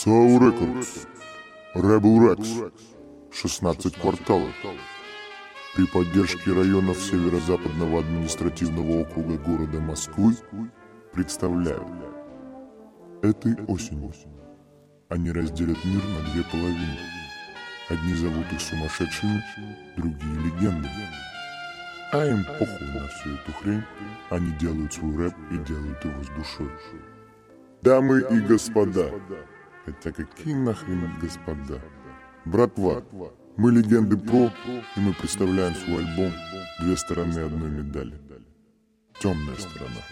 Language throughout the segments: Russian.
Soul Records, Rebel Rex, 16 кварталов. При поддержке районов Северо-Западного административного округа города Москвы представляют. Этой осенью они разделят мир на две половины. Одни зовут их сумасшедшими, другие легендами. А им похуй на всю эту хрень. Они делают свой рэп и делают его с душой. Дамы и господа, хотя какие нахрен господа? Братва, мы легенды про, и мы представляем свой альбом «Две стороны одной медали». Темная сторона.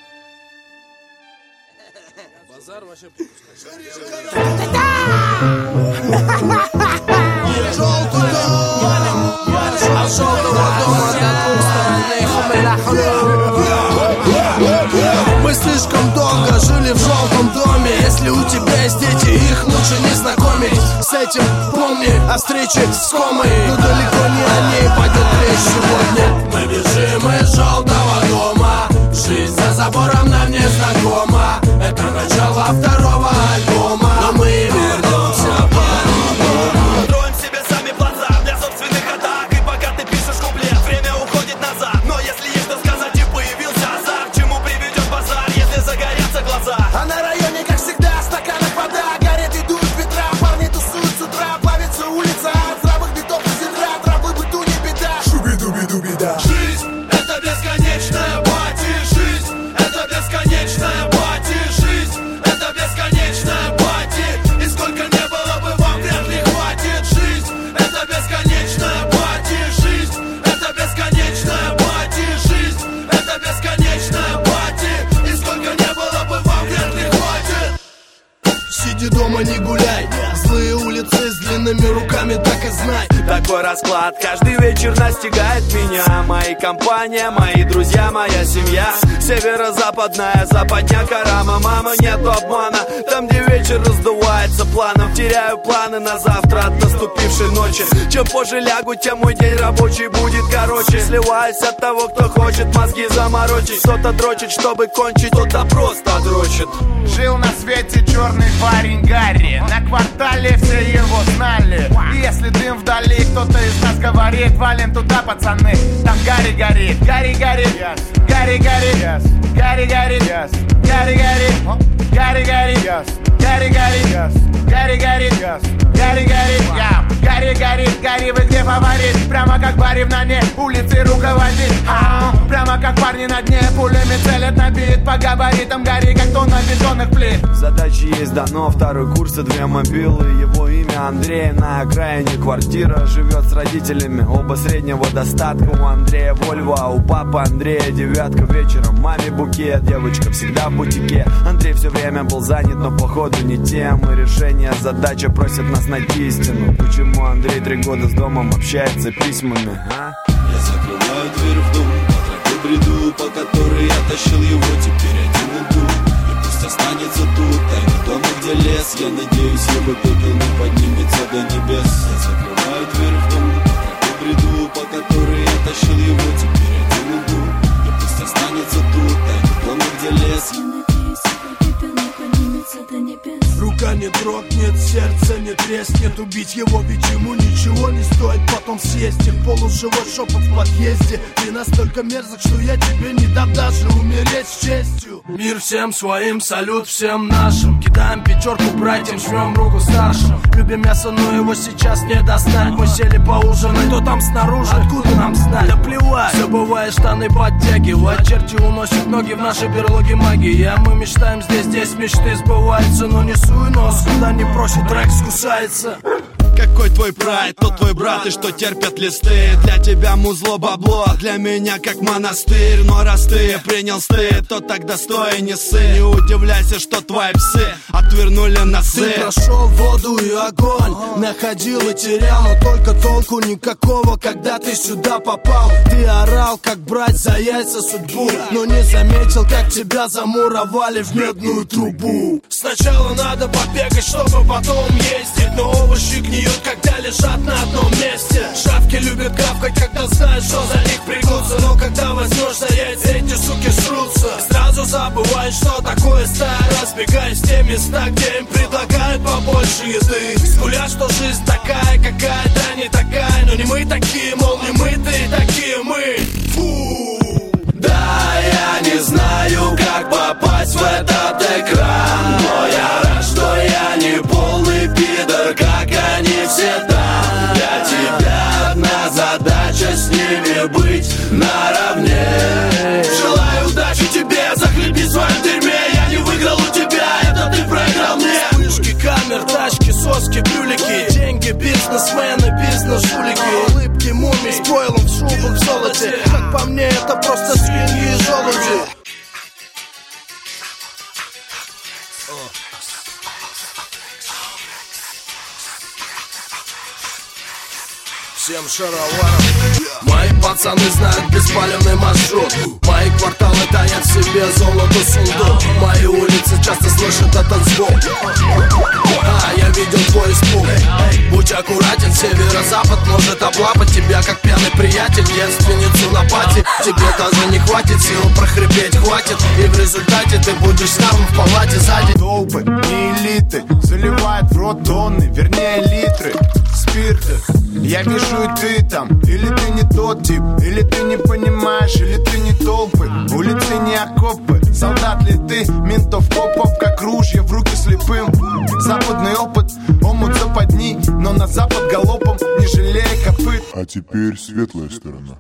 Базар вообще Мы слишком долго жили в желтом доме. Если у тебя есть дети, их лучше не знакомить с этим. Помни о встрече с комой, но далеко не о ней пойдет речь сегодня. Мы бежим из желтого дома. Жизнь за забором нам не знакома. Это начало второго альбома, но мы вернемся по-новому. Строим себе сами плацдарт для собственных атак. И пока ты пишешь куплет, время уходит назад. Но если есть что сказать, и появился азарт, чему приведет базар, если загорятся глаза? А на районе, как всегда, в стаканах вода. Горит и дует ветра, парни тусуют с утра. Плавится улица от здравых битов и зидра. Травы быту не беда. Шуби-дуби-дуби-да. Жизнь — это бесконечная пати. Жизнь — это бесконечная пати. Жизнь — это бесконечная пати. И сколько не было бы, вам вряд ли хватит. Жизнь — это бесконечная пати. Жизнь — это бесконечная пати. Жизнь — это бесконечная пати. И сколько не было бы, вам вряд ли хватит. Сиди дома, не гуляй. Злые улицы с длинными руками, так и знай. Такой расклад каждый вечер настигает меня. Мои компания, мои друзья, моя семья. Северо-западная, западня Карама. Мама, нету обмана. Там, где вечер раздувается планом. Теряю планы на завтра от наступившей ночи. Чем позже лягу, тем мой день рабочий будет короче. Сливаюсь от того, кто хочет мозги заморочить. Кто-то дрочит, чтобы кончить, кто-то просто дрочит. Жил на свете черный парень Гарри. На квартале все его знали. И если дым вдали, кто-то из нас говорит: валим туда, пацаны, там Гарри горит. Гарри горит, Гарри горит, Гарри горит, Гарри горит, Гарри горит, Гарри горит, Гарри горит, Гарри горит, Гарри горит, Гарри, вы где фаворит? Прямо как Барри в нане, улицы руководит. Прямо как парни на дне, пулями целят на бит. По габаритам Гарри, как тонна бетонных плит. Задачи есть дано, второй курс и 2 мобилы. Его имя Андрей, на окраине квартира. Живет с родителями, оба среднего достатка. У Андрея Вольво, а у папы Андрея 9. Вечером маме букет, девочка всегда в бутике. Андрей все время был занят, но походу не тем. И решение задача просит нас найти истину. Почему Андрей 3 года с домом общается письмами, а? Я закрываю дверь в дом, по тропе бреду, по которой я тащил его, теперь один иду. И пусть останется тут, тайна дома, где лес. Я надеюсь, его пепел не поднимется до небес. Я закрываю дверь в дом, по тропе бреду, по которой я тащил его, теперь один иду. И пусть останется тут, тайна дома, где лес. Я надеюсь, его пепел не поднимется до небес. Рука не дрогнет, сердце не треснет. Убить его, ведь ему ничего не стоит потом съесть. И полуживой шепот в подъезде. Ты настолько мерзок, что я тебе не дам даже умереть с честью. Мир всем своим, салют всем нашим. Кидаем пятерку братьям, жмем руку старшим. Любим мясо, но его сейчас не достать. Мы сели поужинать, кто там снаружи, откуда нам знать? Да плевать, все бывает, штаны подтягивать. Черти уносят ноги в наши берлоги магии. А мы мечтаем здесь мечты сбываются. Но не суй нос, куда не просит, трек скусается. Какой твой прайд, тот твой брат, и что терпят листы. Для тебя музло бабло, для меня как монастырь. Но раз ты принял стыд, то тогда стой и не ссы. Не удивляйся, что твои псы отвернули носы. Ты прошел воду и огонь, находил и терял, но только толку никакого, когда ты сюда попал. Ты орал, как брать за яйца судьбу, но не заметил, как тебя замуровали в медную трубу. Сначала надо побегать, чтобы потом ездить, но овощи гниют устают, когда лежат на одном месте. Шавки любят гавкать, когда знаешь, что за них пригнутся. Но когда возьмешь за яйца, эти суки срутся. Сразу забываешь, что такое стая, разбегаясь в те места, где им предлагают побольше еды. Скуля, что жизнь такая, какая-то не такая. Но не мы такие, мол, не мы-то и такие мы. Фу. Да, я не знаю, как попасть в этот экран, но я рад, что я не полный пидор, как они все там. Для тебя одна задача, с ними быть наравне. Желаю удачи тебе, захлебни в своем дерьме. Я не выиграл у тебя, это ты проиграл мне. Вспышки камер, тачки, соски, брюлики, деньги, бизнесмены, бизнес-жулики, улыбки, мумий с пойлом, в шубах, в золоте. Как по мне, это просто свиньи и желуди. Всем шароваров. Мои пацаны знают беспалевный маршрут. Мои кварталы таят в себе золото сундук. Мои улицы часто слышат этот звук. Я видел твой испуг. Будь аккуратен, северо-запад может облапать тебя, как пьяный приятель, девственницу на пати. Тебе даже не хватит сил, прохрипеть хватит. И в результате ты будешь самым в палате сзади. Толпы, не элиты, заливают в рот тонны, вернее литры спирта. Я вижу, и ты там. Или ты не тот тип, или ты не понимаешь, или ты не толпы. Улицы не окопы, солдат ли ты? Ментов поп-поп, как ружья в руки слепым. Западный опыт, омут западни, но на запад галопом, не жалея копыт. А теперь светлая сторона.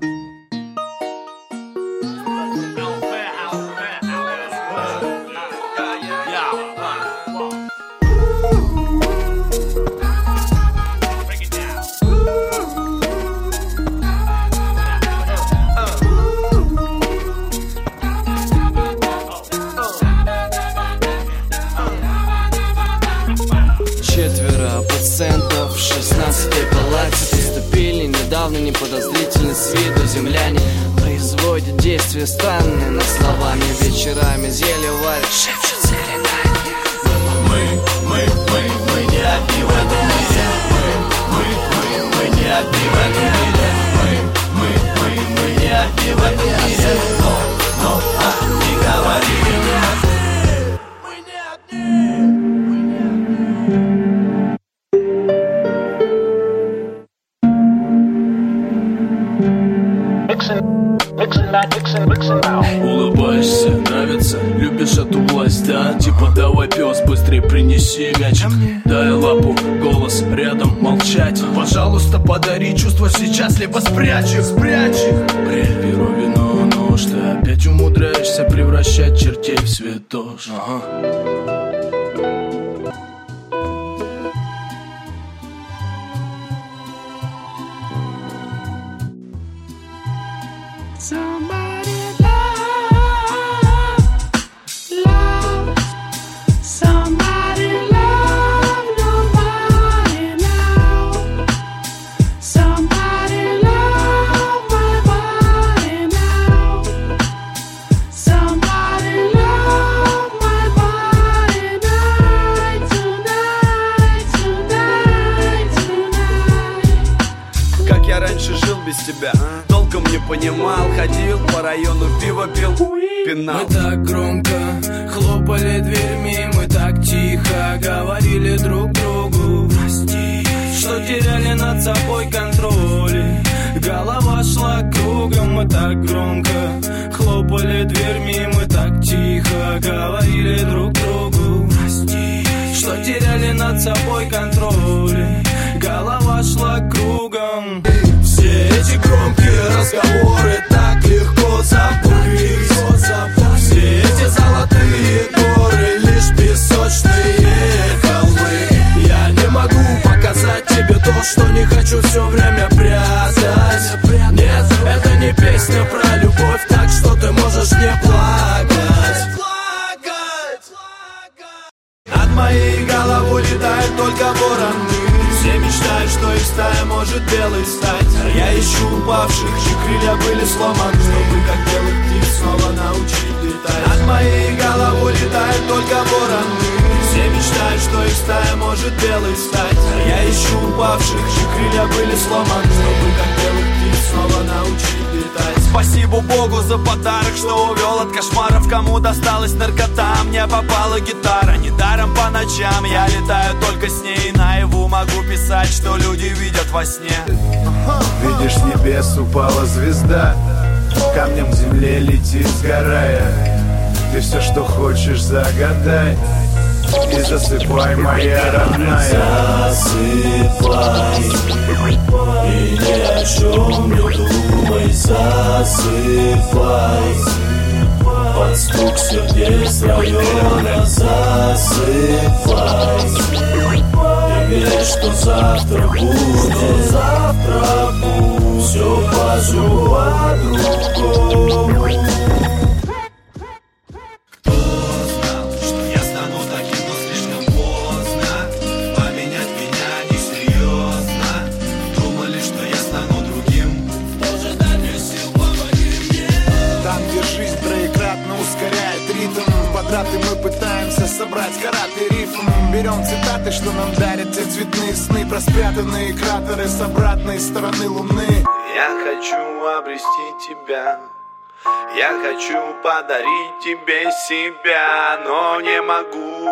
Пациентов в 16-й палате поступили недавно, неподозрительны с виду земляне. Производят действия странные, но словами вечерами зелье варят, шепчут заклинания. Мы не одни в этом мире. Мы не одни в этом мире. Мы не одни в этом мире. Но не говори. Улыбаешься, нравится, любишь эту власть, да? Типа давай, пес, быстрее принеси мячик. Дай лапу, голос рядом, молчать. Пожалуйста, подари чувства сейчас, либо спрячь их. Перо, вино, нож. Ты опять умудряешься превращать чертей в святош. Толком не понимал, ходил по району, пиво пил, пинал. Мы так громко хлопали дверьми, мы так тихо говорили друг другу прости, что теряли над собой контроль. Голова шла кругом, мы так громко хлопали дверьми, мы так тихо говорили друг другу прости, что теряли над собой контроль. Голова шла кругом. Все эти громкие разговоры так легко забыть. Все эти золотые горы, лишь песочные холмы. Я не могу показать тебе то, что не хочу все время прятать. Нет, это не песня про любовь, так что ты можешь не плакать. Над моей головой летает только вороны. Все мечтают, что их стая может белой стать. Я ищу упавших, чьи крылья были сломаны, чтобы как белых птиц снова научить летать. Над моей головой летают только вороны. Все мечтают, что их стая может белой стать. А я ищу упавших, чьи крылья были сломаны, чтобы как белых птиц снова научить летать. Спасибо Богу за подарок, что увел от кошмаров. Кому досталась наркота, мне попала гитара. Недаром по ночам я летаю только с ней. Наяву могу писать, что люди видят во сне. Видишь, с небес упала звезда, камнем к земле летит, сгорая. Ты все, что хочешь, загадай и засыпай, моя родная. Засыпай и ни о чем не думай. Засыпай под стук сердец района. Засыпай и верь, что завтра будет. Завтра будет все по-другому. Мы пытаемся собрать караты рифм. Берем цитаты, что нам дарят те цветные сны про спрятанные кратеры с обратной стороны луны. Я хочу обрести тебя, я хочу подарить тебе себя, но не могу,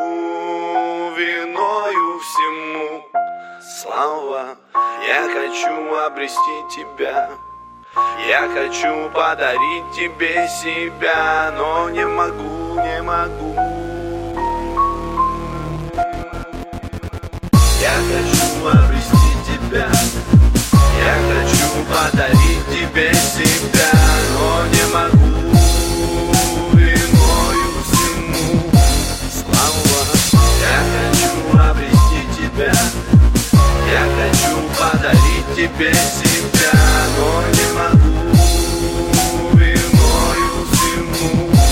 виною всему слова. Я хочу обрести тебя, я хочу подарить тебе себя, но не могу, не могу. Я хочу обрести тебя, я хочу подарить тебе себя, но не могу, виною всему слава. Я хочу обрести тебя, я хочу подарить тебе себя, но не могу, виною всему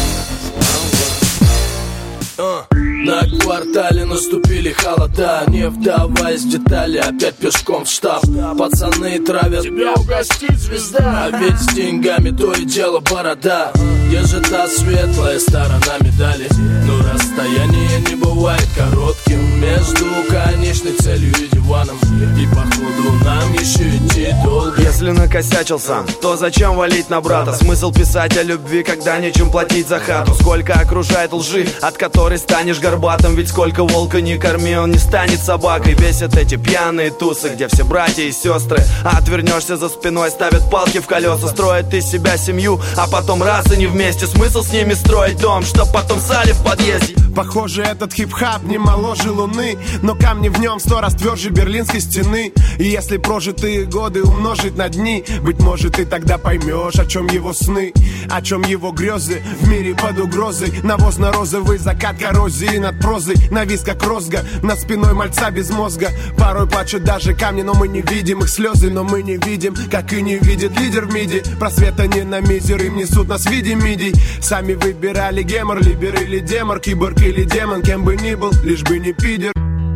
слава. На квартале наступили холода, не вдаваясь в детали, опять пешком в штаб. Пацаны травят, тебя угостит звезда, а ведь с деньгами то и дело борода. Где же та светлая сторона медали? Но расстояние не бывает коротким между конечной целью и диваном, и походу нам еще идти долго. Если накосячил сам, то зачем валить на брата? Смысл писать о любви, когда нечем платить за хату? Сколько окружает лжи, от которой станешь горбатым? Ведь сколько волка не корми, он не станет собакой. Бесят эти пьяные тусы, где все братья и сестры, а отвернешься за спиной, ставят палки в колеса. Строят из себя семью, а потом раз и не вместе. Смысл с ними строить дом, чтоб потом сали в подъезде. Похоже, этот хип-хап не моложе луны, но камни в нем 100 раз тверже Берлинской стены. И если прожитые годы умножить на дни, быть может, ты тогда поймешь, о чем его сны, о чем его грезы. В мире под угрозой навозно-розовый закат коррозии над прозой, навис как розга над спиной мальца без мозга. Порой плачут даже камни, но мы не видим их слезы, но мы не видим, как и не видит лидер в миди. Просвета не на мизер, им несут нас в виде мидий. Сами выбирали гемор, либер или демор, киборг или демон, кем бы ни был, лишь бы не пидер.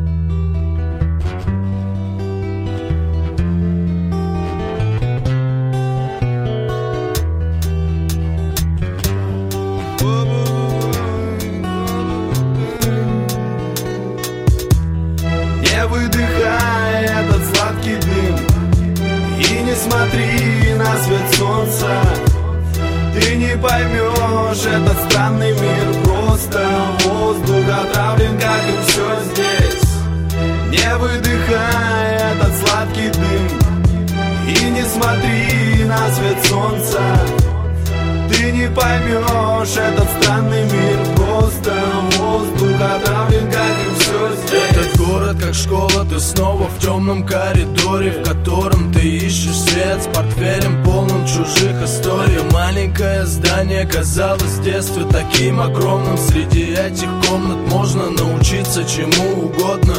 Не выдыхай этот сладкий дым и не смотри на свет солнца. Ты не поймешь этот странный мир, просто воздух отравлен, как и все здесь. Не выдыхай этот сладкий дым и не смотри на свет солнца. Ты не поймешь этот странный мир, просто воздух отравлен, как и все здесь. Этот город как школа, ты снова в темном коридоре, в котором ты ищешь свет с портфелем, полным чужих историй. Маленькое здание казалось в детстве таким огромным. Среди этих комнат можно научиться чему угодно.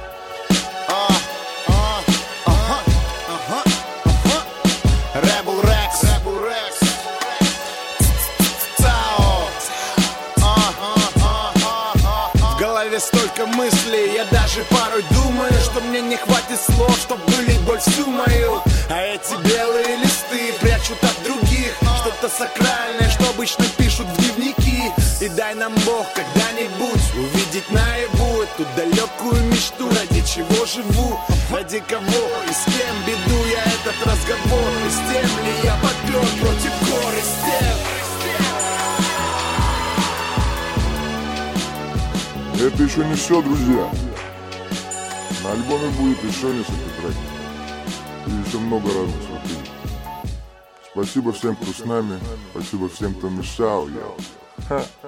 Столько мыслей, я даже порой думаю, что мне не хватит слов, чтоб вылить боль всю мою. А эти белые листы прячут от других что-то сакральное, что обычно пишут в дневники. И дай нам Бог когда-нибудь увидеть наяву эту никого. И с кем веду я этот разговор? И с тем ли я попер против гор и стен? Это еще не все, друзья. На альбоме будет еще несколько треков. И еще много разных сюрпризов. Спасибо всем, кто с нами. Спасибо всем, кто мешал.